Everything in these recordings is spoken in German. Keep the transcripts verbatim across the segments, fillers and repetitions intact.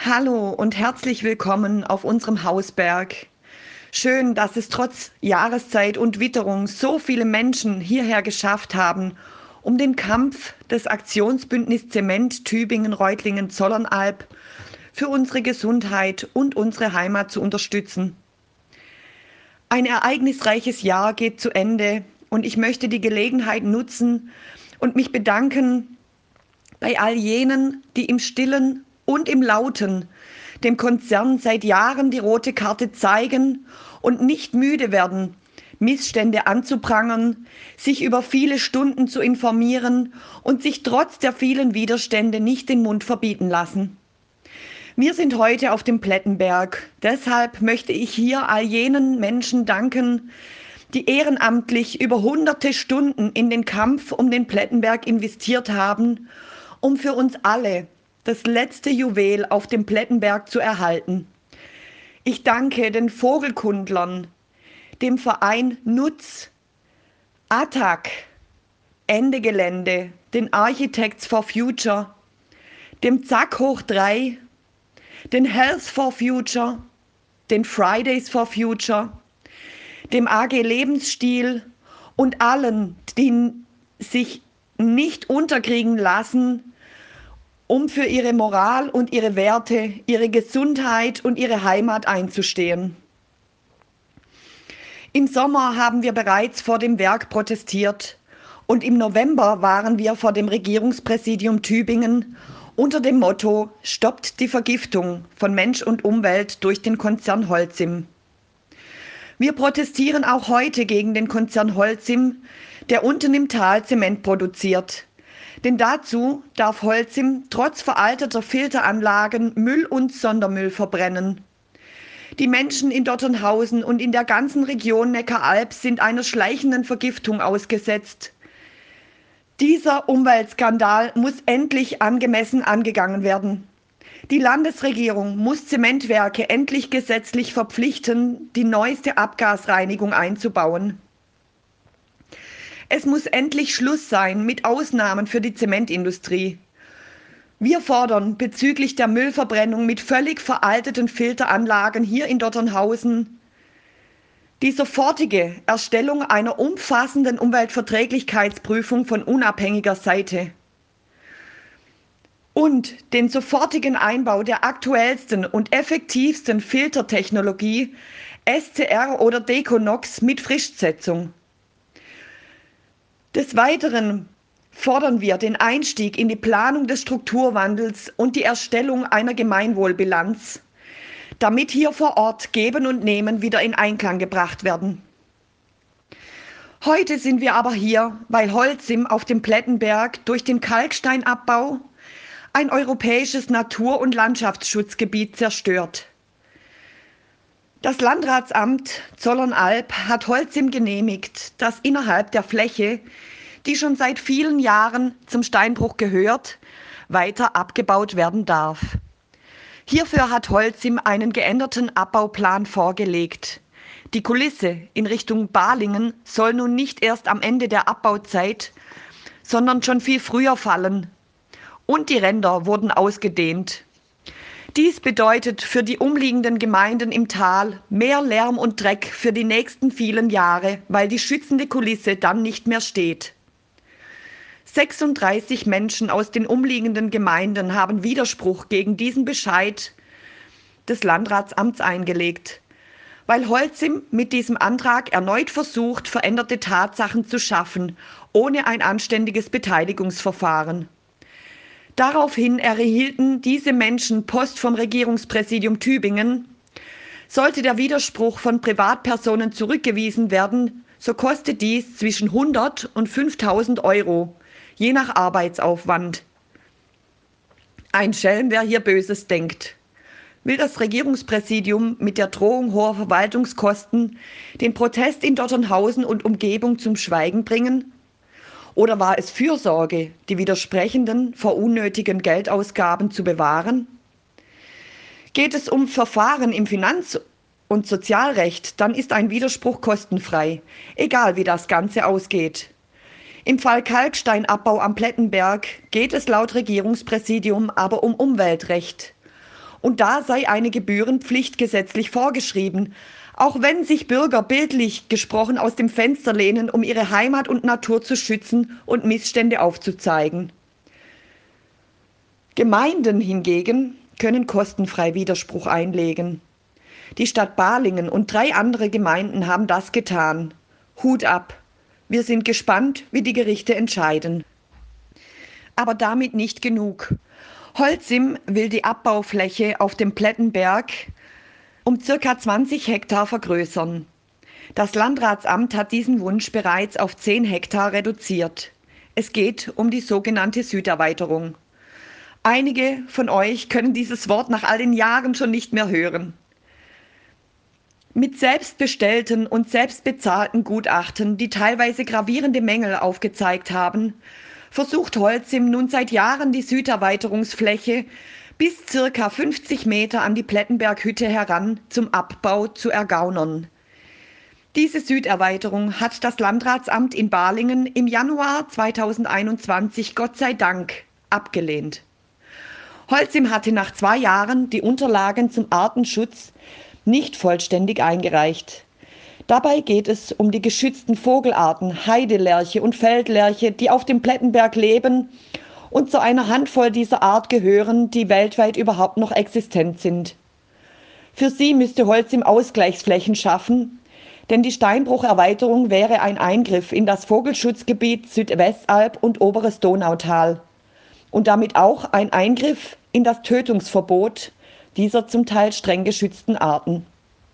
Hallo und herzlich willkommen auf unserem Hausberg. Schön, dass es trotz Jahreszeit und Witterung so viele Menschen hierher geschafft haben, um den Kampf des Aktionsbündnis Zement Tübingen-Reutlingen-Zollernalb für unsere Gesundheit und unsere Heimat zu unterstützen. Ein ereignisreiches Jahr geht zu Ende und ich möchte die Gelegenheit nutzen und mich bedanken bei all jenen, die im Stillen und im Lauten dem Konzern seit Jahren die rote Karte zeigen und nicht müde werden, Missstände anzuprangern, sich über viele Stunden zu informieren und sich trotz der vielen Widerstände nicht den Mund verbieten lassen. Wir sind heute auf dem Plettenberg. Deshalb möchte ich hier all jenen Menschen danken, die ehrenamtlich über hunderte Stunden in den Kampf um den Plettenberg investiert haben, um für uns alle das letzte Juwel auf dem Plettenberg zu erhalten. Ich danke den Vogelkundlern, dem Verein Nutz, A T A C, Ende Gelände, den Architects for Future, dem Zack hoch drei, den Health for Future, den Fridays for Future, dem A G Lebensstil und allen, die sich nicht unterkriegen lassen, um für ihre Moral und ihre Werte, ihre Gesundheit und ihre Heimat einzustehen. Im Sommer haben wir bereits vor dem Werk protestiert und im November waren wir vor dem Regierungspräsidium Tübingen unter dem Motto „Stoppt die Vergiftung von Mensch und Umwelt durch den Konzern Holcim". Wir protestieren auch heute gegen den Konzern Holcim, der unten im Tal Zement produziert. Denn dazu darf Holcim trotz veralteter Filteranlagen Müll und Sondermüll verbrennen. Die Menschen in Dotternhausen und in der ganzen Region Neckaralb sind einer schleichenden Vergiftung ausgesetzt. Dieser Umweltskandal muss endlich angemessen angegangen werden. Die Landesregierung muss Zementwerke endlich gesetzlich verpflichten, die neueste Abgasreinigung einzubauen. Es muss endlich Schluss sein mit Ausnahmen für die Zementindustrie. Wir fordern bezüglich der Müllverbrennung mit völlig veralteten Filteranlagen hier in Dotternhausen die sofortige Erstellung einer umfassenden Umweltverträglichkeitsprüfung von unabhängiger Seite und den sofortigen Einbau der aktuellsten und effektivsten Filtertechnologie S C R oder Deconox mit Frischsetzung. Des Weiteren fordern wir den Einstieg in die Planung des Strukturwandels und die Erstellung einer Gemeinwohlbilanz, damit hier vor Ort Geben und Nehmen wieder in Einklang gebracht werden. Heute sind wir aber hier, weil Holcim auf dem Plettenberg durch den Kalksteinabbau ein europäisches Natur- und Landschaftsschutzgebiet zerstört. Das Landratsamt Zollernalb hat Holcim genehmigt, dass innerhalb der Fläche, die schon seit vielen Jahren zum Steinbruch gehört, weiter abgebaut werden darf. Hierfür hat Holcim einen geänderten Abbauplan vorgelegt. Die Kulisse in Richtung Balingen soll nun nicht erst am Ende der Abbauzeit, sondern schon viel früher fallen. Und die Ränder wurden ausgedehnt. Dies bedeutet für die umliegenden Gemeinden im Tal mehr Lärm und Dreck für die nächsten vielen Jahre, weil die schützende Kulisse dann nicht mehr steht. sechsunddreißig Menschen aus den umliegenden Gemeinden haben Widerspruch gegen diesen Bescheid des Landratsamts eingelegt, weil Holcim mit diesem Antrag erneut versucht, veränderte Tatsachen zu schaffen, ohne ein anständiges Beteiligungsverfahren. Daraufhin erhielten diese Menschen Post vom Regierungspräsidium Tübingen. Sollte der Widerspruch von Privatpersonen zurückgewiesen werden, so kostet dies zwischen hundert und fünftausend Euro, je nach Arbeitsaufwand. Ein Schelm, wer hier Böses denkt. Will das Regierungspräsidium mit der Drohung hoher Verwaltungskosten den Protest in Dotternhausen und Umgebung zum Schweigen bringen? Oder war es Fürsorge, die Widersprechenden vor unnötigen Geldausgaben zu bewahren? Geht es um Verfahren im Finanz- und Sozialrecht, dann ist ein Widerspruch kostenfrei, egal wie das Ganze ausgeht. Im Fall Kalksteinabbau am Plettenberg geht es laut Regierungspräsidium aber um Umweltrecht. Und da sei eine Gebührenpflicht gesetzlich vorgeschrieben, auch wenn sich Bürger bildlich gesprochen aus dem Fenster lehnen, um ihre Heimat und Natur zu schützen und Missstände aufzuzeigen. Gemeinden hingegen können kostenfrei Widerspruch einlegen. Die Stadt Balingen und drei andere Gemeinden haben das getan. Hut ab! Wir sind gespannt, wie die Gerichte entscheiden. Aber damit nicht genug. Holcim will die Abbaufläche auf dem Plettenberg um circa zwanzig Hektar vergrößern. Das Landratsamt hat diesen Wunsch bereits auf zehn Hektar reduziert. Es geht um die sogenannte Süderweiterung. Einige von euch können dieses Wort nach all den Jahren schon nicht mehr hören. Mit selbstbestellten und selbstbezahlten Gutachten, die teilweise gravierende Mängel aufgezeigt haben, versucht Holcim nun seit Jahren die Süderweiterungsfläche bis circa fünfzig Meter an die Plettenberghütte heran zum Abbau zu ergaunern. Diese Süderweiterung hat das Landratsamt in Balingen im Januar zweitausendeinundzwanzig Gott sei Dank abgelehnt. Holcim hatte nach zwei Jahren die Unterlagen zum Artenschutz nicht vollständig eingereicht. Dabei geht es um die geschützten Vogelarten Heidelerche und Feldlerche, die auf dem Plettenberg leben und zu einer Handvoll dieser Art gehören, die weltweit überhaupt noch existent sind. Für sie müsste Holcim Ausgleichsflächen schaffen, denn die Steinbrucherweiterung wäre ein Eingriff in das Vogelschutzgebiet Südwestalb und Oberes Donautal und damit auch ein Eingriff in das Tötungsverbot dieser zum Teil streng geschützten Arten.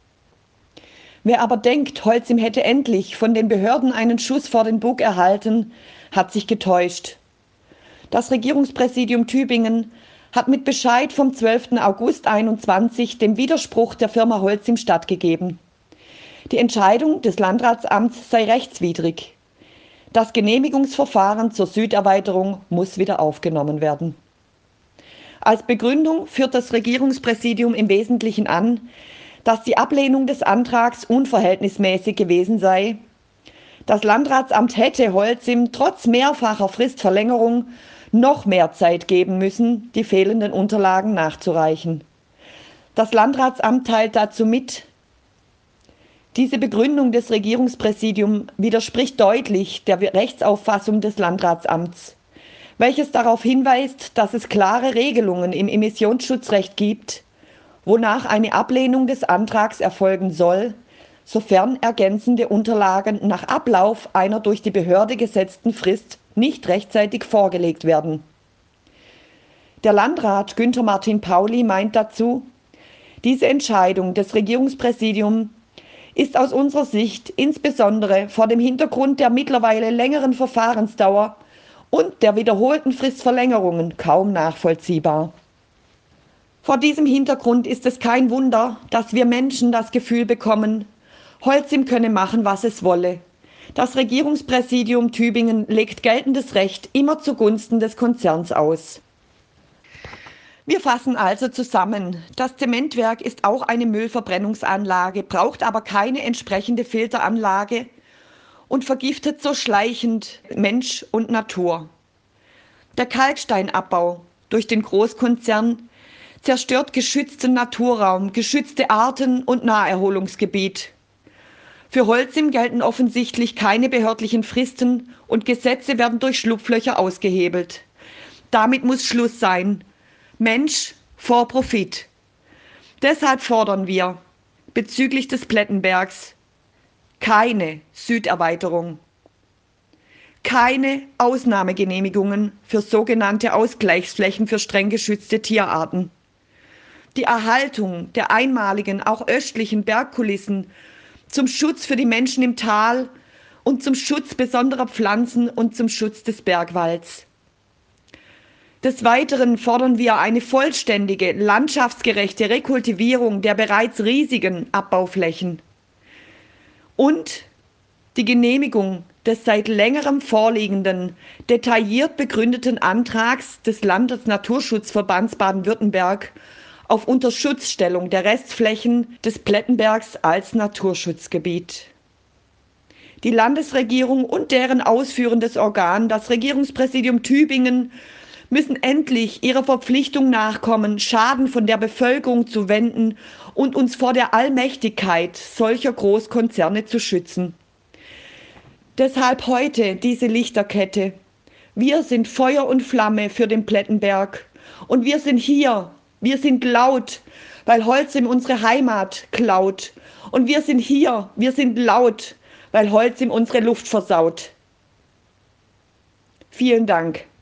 Wer aber denkt, Holcim hätte endlich von den Behörden einen Schuss vor den Bug erhalten, hat sich getäuscht. Das Regierungspräsidium Tübingen hat mit Bescheid vom zwölften August einundzwanzig dem Widerspruch der Firma Holcim stattgegeben. Die Entscheidung des Landratsamts sei rechtswidrig. Das Genehmigungsverfahren zur Süderweiterung muss wieder aufgenommen werden. Als Begründung führt das Regierungspräsidium im Wesentlichen an, dass die Ablehnung des Antrags unverhältnismäßig gewesen sei. Das Landratsamt hätte Holcim trotz mehrfacher Fristverlängerung noch mehr Zeit geben müssen, die fehlenden Unterlagen nachzureichen. Das Landratsamt teilt dazu mit: Diese Begründung des Regierungspräsidiums widerspricht deutlich der Rechtsauffassung des Landratsamts, welches darauf hinweist, dass es klare Regelungen im Emissionsschutzrecht gibt, wonach eine Ablehnung des Antrags erfolgen soll, sofern ergänzende Unterlagen nach Ablauf einer durch die Behörde gesetzten Frist nicht rechtzeitig vorgelegt werden. Der Landrat Günther Martin Pauli meint dazu: Diese Entscheidung des Regierungspräsidiums ist aus unserer Sicht insbesondere vor dem Hintergrund der mittlerweile längeren Verfahrensdauer und der wiederholten Fristverlängerungen kaum nachvollziehbar. Vor diesem Hintergrund ist es kein Wunder, dass wir Menschen das Gefühl bekommen, Holcim könne machen, was es wolle. Das Regierungspräsidium Tübingen legt geltendes Recht immer zugunsten des Konzerns aus. Wir fassen also zusammen: Das Zementwerk ist auch eine Müllverbrennungsanlage, braucht aber keine entsprechende Filteranlage und vergiftet so schleichend Mensch und Natur. Der Kalksteinabbau durch den Großkonzern zerstört geschützten Naturraum, geschützte Arten und Naherholungsgebiet. Für Holcim gelten offensichtlich keine behördlichen Fristen und Gesetze werden durch Schlupflöcher ausgehebelt. Damit muss Schluss sein. Mensch vor Profit. Deshalb fordern wir bezüglich des Plettenbergs keine Süderweiterung, keine Ausnahmegenehmigungen für sogenannte Ausgleichsflächen für streng geschützte Tierarten. Die Erhaltung der einmaligen, auch östlichen Bergkulissen zum Schutz für die Menschen im Tal und zum Schutz besonderer Pflanzen und zum Schutz des Bergwalds. Des Weiteren fordern wir eine vollständige, landschaftsgerechte Rekultivierung der bereits riesigen Abbauflächen und die Genehmigung des seit längerem vorliegenden, detailliert begründeten Antrags des Landesnaturschutzverbands Baden-Württemberg auf Unterschutzstellung der Restflächen des Plettenbergs als Naturschutzgebiet. Die Landesregierung und deren ausführendes Organ, das Regierungspräsidium Tübingen, müssen endlich ihrer Verpflichtung nachkommen, Schaden von der Bevölkerung zu wenden und uns vor der Allmächtigkeit solcher Großkonzerne zu schützen. Deshalb heute diese Lichterkette. Wir sind Feuer und Flamme für den Plettenberg. Und wir sind hier, wir sind laut, weil Holcim unsere Heimat klaut. Und wir sind hier, wir sind laut, weil Holcim unsere Luft versaut. Vielen Dank.